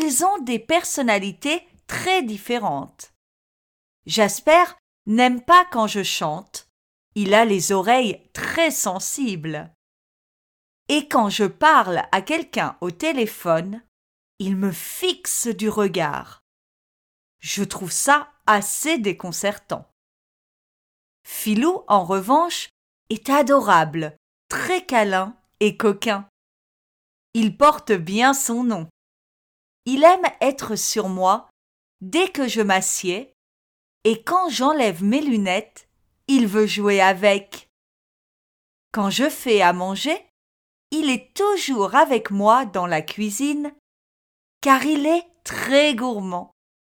Ils ont des personnalités très différentes. Jasper n'aime pas quand je chante. Il a les oreilles très sensibles. Et quand je parle à quelqu'un au téléphone, il me fixe du regard. Je trouve ça assez déconcertant. Filou, en revanche, est adorable, très câlin et coquin. Il porte bien son nom. Il aime être sur moi dès que je m'assieds et quand j'enlève mes lunettes, il veut jouer avec. Quand je fais à manger, il est toujours avec moi dans la cuisine car il est très gourmand.